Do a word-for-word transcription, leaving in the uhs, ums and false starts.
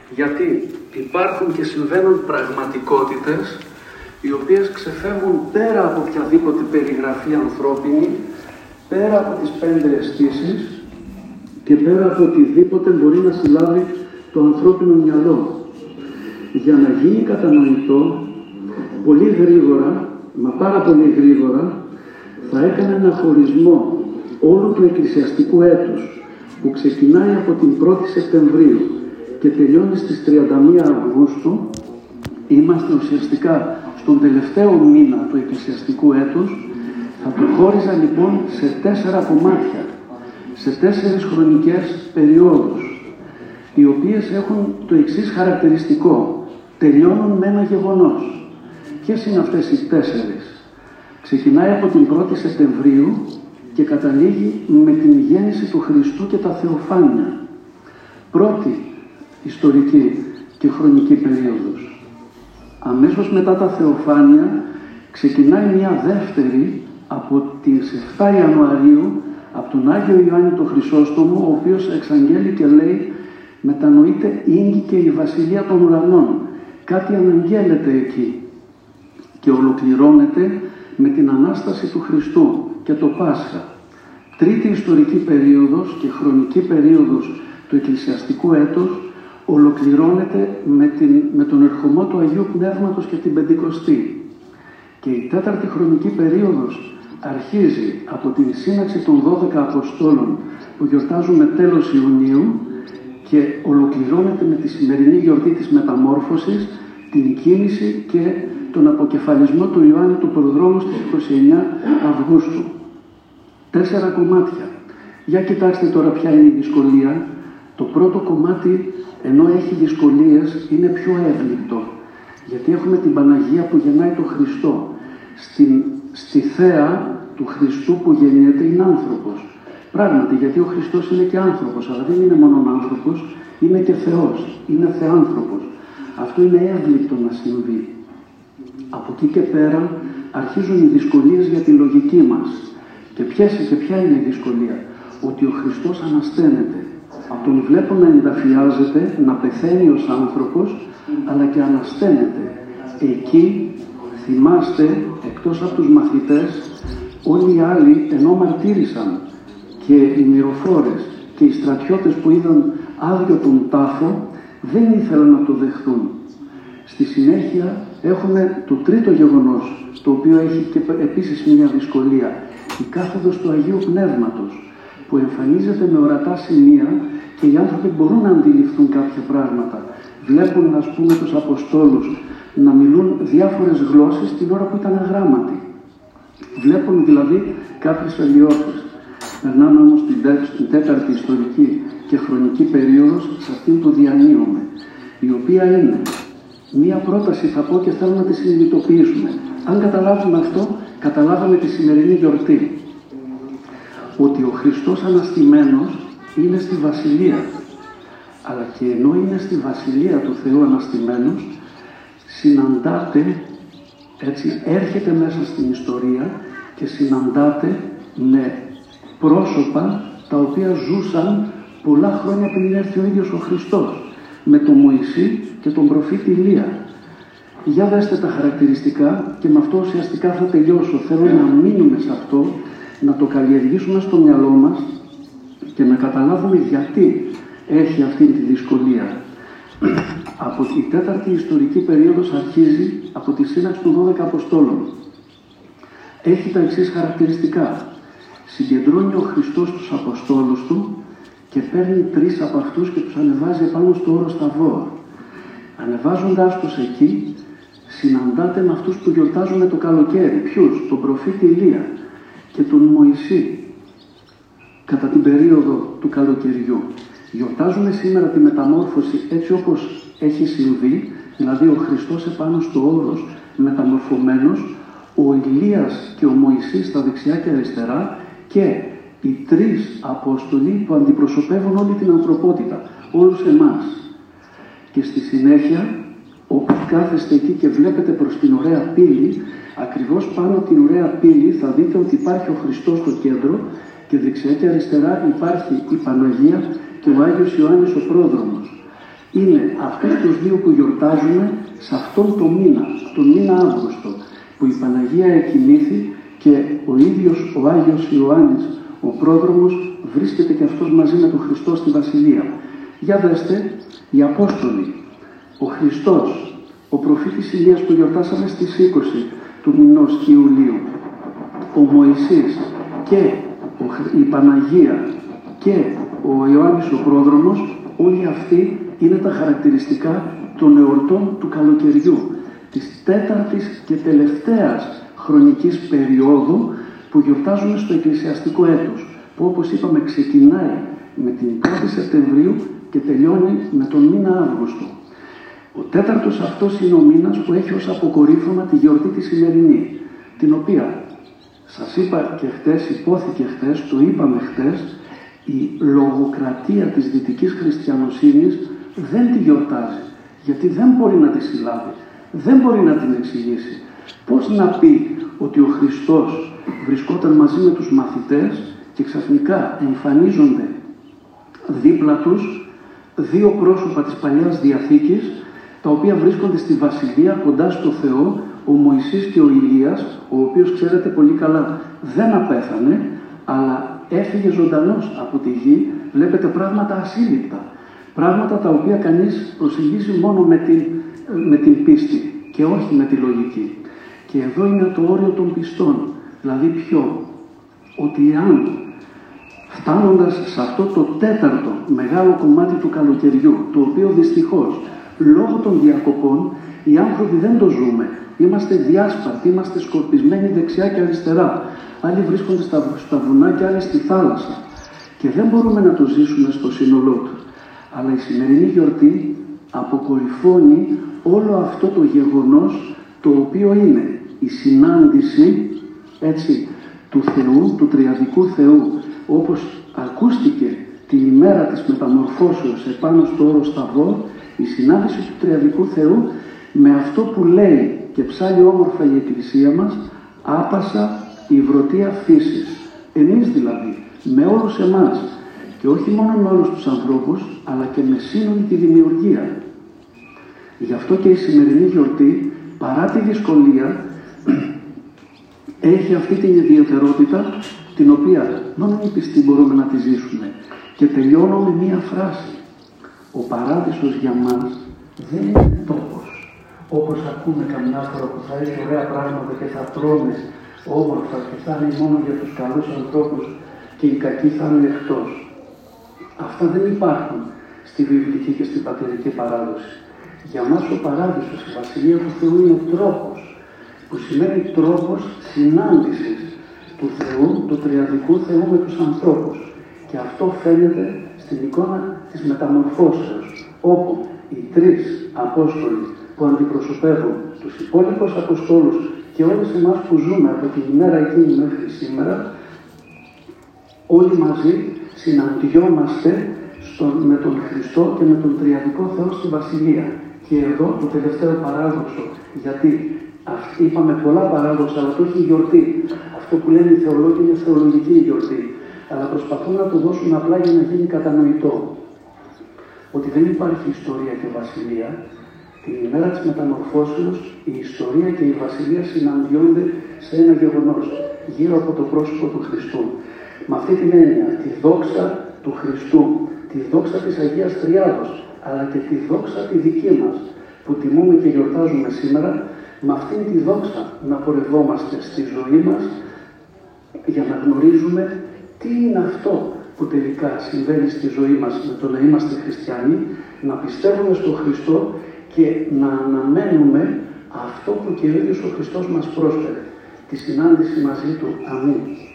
Γιατί υπάρχουν και συμβαίνουν πραγματικότητες οι οποίες ξεφεύγουν πέρα από οποιαδήποτε περιγραφή ανθρώπινη, πέρα από τις πέντε αισθήσεις και πέρα από οτιδήποτε μπορεί να συλλάβει το ανθρώπινο μυαλό. Για να γίνει κατανοητό, πολύ γρήγορα, μα πάρα πολύ γρήγορα, θα έκανε ένα χωρισμό όλου του εκκλησιαστικού έτους που ξεκινάει από την πρώτη Σεπτεμβρίου και τελειώνει στις τριάντα μία Αυγούστου. Είμαστε ουσιαστικά στον τελευταίο μήνα του εκκλησιαστικού έτους. Θα το χώριζα λοιπόν σε τέσσερα κομμάτια, σε τέσσερις χρονικές περιόδους, οι οποίες έχουν το εξής χαρακτηριστικό: τελειώνουν με ένα γεγονός. Ποιες είναι αυτές οι τέσσερις? Ξεκινάει από την πρώτη Σεπτεμβρίου και καταλήγει με την γέννηση του Χριστού και τα Θεοφάνεια. Πρώτη ιστορική και χρονική περίοδος. Αμέσως μετά τα Θεοφάνεια ξεκινάει μια δεύτερη από τις εφτά Ιανουαρίου από τον Άγιο Ιωάννη τον Χρυσόστομο, ο οποίος εξαγγέλει και λέει: μετανοείται ήγγει και η Βασιλεία των Ουρανών. Κάτι αναγγέλλεται εκεί και ολοκληρώνεται με την Ανάσταση του Χριστού και το Πάσχα. Τρίτη ιστορική περίοδος και χρονική περίοδος του εκκλησιαστικού έτους ολοκληρώνεται με, την, με τον ερχομό του Αγίου Πνεύματος και την Πεντηκοστή. Και η τέταρτη χρονική περίοδος αρχίζει από την σύναξη των δώδεκα Αποστόλων που γιορτάζουμε τέλος Ιουνίου και ολοκληρώνεται με τη σημερινή γιορτή της Μεταμόρφωσης, την κίνηση και τον αποκεφαλισμό του Ιωάννη του Προδρόμου στις είκοσι εννέα Αυγούστου. Τέσσερα κομμάτια. Για κοιτάξτε τώρα ποια είναι η δυσκολία. Το πρώτο κομμάτι, ενώ έχει δυσκολίες, είναι πιο εύληπτο. Γιατί έχουμε την Παναγία που γεννάει τον Χριστό. Στην, στη θέα του Χριστού που γεννιέται είναι άνθρωπος. Πράγματι, γιατί ο Χριστός είναι και άνθρωπος, αλλά δεν είναι μόνο άνθρωπος, είναι και Θεός, είναι θεάνθρωπος. Αυτό είναι εύληπτο να συμβεί. Από εκεί και πέρα αρχίζουν οι δυσκολίες για τη λογική μας. Και, ποιες, και ποια είναι η δυσκολία? Ότι ο Χριστός ανασταίνεται. Από τον βλέπω να ενταφιάζεται, να πεθαίνει ως άνθρωπος, αλλά και ανασταίνεται. Εκεί θυμάστε, εκτός από τους μαθητές, όλοι οι άλλοι, ενώ μαρτύρησαν, και οι μυροφόρες και οι στρατιώτες που είδαν άδειο τον τάφο, δεν ήθελαν να το δεχθούν. Στη συνέχεια έχουμε το τρίτο γεγονός, το οποίο έχει και επίσης μια δυσκολία. Η κάθοδος του Αγίου Πνεύματος, που εμφανίζεται με ορατά σημεία και οι άνθρωποι μπορούν να αντιληφθούν κάποια πράγματα. Βλέπουν, ας πούμε, τους Αποστόλους να μιλούν διάφορες γλώσσες την ώρα που ήταν αγράμματοι. Βλέπουν δηλαδή κάποιες αλλοιώσεις. Περνάμε όμως την, τέ, την τέταρτη ιστορική και χρονική περίοδος, σε αυτήν που διανύουμε, η οποία είναι μία πρόταση, θα πω, και θέλω να τη συνειδητοποιήσουμε. Αν καταλάβουμε αυτό, καταλάβαμε τη σημερινή γιορτή. Ότι ο Χριστός αναστημένος είναι στη Βασιλεία. Αλλά και ενώ είναι στη Βασιλεία του Θεού αναστημένος, συναντάται, έτσι, έρχεται μέσα στην ιστορία και συναντάται με πρόσωπα τα οποία ζούσαν πολλά χρόνια πριν έρθει ο ίδιος ο Χριστός, με τον Μωυσή και τον προφήτη Ηλία. Για δέστε τα χαρακτηριστικά και με αυτό ουσιαστικά θα τελειώσω. Θέλω να μείνουμε σε αυτό, να το καλλιεργήσουμε στο μυαλό μας και να καταλάβουμε γιατί έχει αυτή τη δυσκολία. Από τη τέταρτη ιστορική περίοδος αρχίζει από τη σύναξη των δώδεκα Αποστόλων. Έχει τα εξής χαρακτηριστικά. Συγκεντρώνει ο Χριστός τους Αποστόλους του και παίρνει τρεις από αυτούς και τους ανεβάζει επάνω στο όρος Ταβόρ. Ανεβάζοντάς τους εκεί, συναντάται με αυτούς που γιορτάζουν το καλοκαίρι. Ποιους? Τον προφήτη Ηλία και τον Μωυσή, κατά την περίοδο του καλοκαιριού. Γιορτάζουμε σήμερα τη μεταμόρφωση έτσι όπως έχει συμβεί, δηλαδή ο Χριστός επάνω στο όρος μεταμορφωμένος, ο Ηλίας και ο Μωυσής στα δεξιά και αριστερά και οι τρεις Απόστολοι που αντιπροσωπεύουν όλη την ανθρωπότητα, όλους εμάς. Και στη συνέχεια, όπου κάθεστε εκεί και βλέπετε προς την ωραία πύλη, ακριβώς πάνω από την ωραία πύλη θα δείτε ότι υπάρχει ο Χριστός στο κέντρο και δεξιά και αριστερά υπάρχει η Παναγία και ο Άγιος Ιωάννης ο Πρόδρομος. είναι αυτούς τους δύο που γιορτάζουμε σε αυτόν τον μήνα, τον μήνα Αύγουστο, που η Παναγία εκοιμήθη και ο ίδιος ο Άγιος Ιωάννης, ο πρόδρομος, βρίσκεται και αυτός μαζί με τον Χριστό στη Βασιλεία. Για δέστε, οι Απόστολοι, ο Χριστός, ο προφήτης Ηλίας που γιορτάσαμε στις είκοσι του μηνός Ιουλίου, ο Μωυσής και η Παναγία και ο Ιωάννης ο πρόδρομος, όλοι αυτοί είναι τα χαρακτηριστικά των εορτών του καλοκαιριού, της τέταρτης και τελευταίας χρονικής περίοδου που γιορτάζουμε στο εκκλησιαστικό έτος, που όπως είπαμε ξεκινάει με την πρώτη Σεπτεμβρίου και τελειώνει με τον μήνα Αύγουστο. Ο τέταρτος αυτός είναι ο μήνας που έχει ως αποκορύφωμα τη γιορτή τη σημερινή, την οποία σας είπα και χτες, υπόθηκε χτες, το είπαμε χτες, η λογοκρατία της δυτικής χριστιανοσύνης δεν τη γιορτάζει, γιατί δεν μπορεί να τη συλλάβει, δεν μπορεί να την εξηγήσει. Πώς να πει ότι ο Χριστός βρισκόταν μαζί με τους μαθητές και ξαφνικά εμφανίζονται δίπλα τους δύο πρόσωπα της Παλιάς Διαθήκης, τα οποία βρίσκονται στη Βασιλεία κοντά στο Θεό, ο Μωυσής και ο Ηλίας, ο οποίος ξέρετε πολύ καλά δεν απέθανε, αλλά έφυγε ζωντανός από τη γη. Βλέπετε πράγματα ασύλληπτα, πράγματα τα οποία κανείς προσεγγίζει μόνο με την, με την πίστη και όχι με τη λογική. Και εδώ είναι το όριο των πιστών, δηλαδή ποιο, ότι αν φτάνοντας σε αυτό το τέταρτο μεγάλο κομμάτι του καλοκαιριού, το οποίο δυστυχώς λόγω των διακοπών οι άνθρωποι δεν το ζούμε, είμαστε διάσπαρτοι, είμαστε σκορπισμένοι δεξιά και αριστερά, άλλοι βρίσκονται στα, στα βουνά και άλλοι στη θάλασσα και δεν μπορούμε να το ζήσουμε στο σύνολό του. Αλλά η σημερινή γιορτή αποκορυφώνει όλο αυτό το γεγονός, το οποίο είναι η συνάντηση, έτσι, του Θεού, του Τριαδικού Θεού, όπως ακούστηκε την ημέρα της μεταμορφώσεως επάνω στο όρο Σταυρό, η συνάντηση του Τριαδικού Θεού με αυτό που λέει και ψάλλει όμορφα η Εκκλησία μας, άπασα υβρωτεία φύσης. Εμείς δηλαδή, με όλους εμάς, και όχι μόνο με όλους τους ανθρώπους, αλλά και με σύνολη τη δημιουργία. Γι' αυτό και η σημερινή γιορτή, παρά τη δυσκολία, έχει αυτή την ιδιαιτερότητα, την οποία μόνο οι πιστοί μπορούμε να τη ζήσουμε. Και τελειώνω με μία φράση. Ο παράδεισος για μας δεν είναι τόπος, όπως ακούμε καμιά φορά, που θα έχει ωραία πράγματα και θα τρώνε όμορφα και θα είναι μόνο για τους καλούς ανθρώπους και οι κακοί θα είναι εκτός. Αυτά δεν υπάρχουν στη βιβλική και στην πατερική παράδοση. Για μας ο παράδεισος, η Βασιλεία του Θεού, είναι τρόπος, που σημαίνει τρόπος συνάντησης του Θεού, του Τριαδικού Θεού με τους ανθρώπους. Και αυτό φαίνεται στην εικόνα της μεταμορφώσεως, όπου οι τρεις Απόστολοι που αντιπροσωπεύουν τους υπόλοιπους Αποστόλους και όλες εμάς που ζούμε από την ημέρα εκείνη μέχρι σήμερα, όλοι μαζί συναντιόμαστε στον, με τον Χριστό και με τον Τριαδικό Θεό στη Βασιλεία. Και εδώ το τελευταίο παράδοξο, γιατί αυτή, είπαμε πολλά παράδοξα, αλλά το έχει η γιορτή. Αυτό που λένε οι θεολόγοι είναι θεολογική η γιορτή. Αλλά προσπαθούν να το δώσουν απλά για να γίνει κατανοητό. Ότι δεν υπάρχει ιστορία και βασιλεία. Την ημέρα της μεταμορφώσεως η ιστορία και η βασιλεία συναντιόνται σε ένα γεγονός, γύρω από το πρόσωπο του Χριστού. Με αυτή την έννοια, τη δόξα του Χριστού, τη δόξα της Αγίας Τριάδος, αλλά και τη δόξα τη δική μας, που τιμούμε και γιορτάζουμε σήμερα, με αυτήν τη δόξα να πορευόμαστε στη ζωή μας, για να γνωρίζουμε τι είναι αυτό που τελικά συμβαίνει στη ζωή μας με το να είμαστε χριστιανοί, να πιστεύουμε στον Χριστό και να αναμένουμε αυτό που και ο ίδιος ο Χριστός μας πρόσφερε, τη συνάντηση μαζί Του. Αμήν.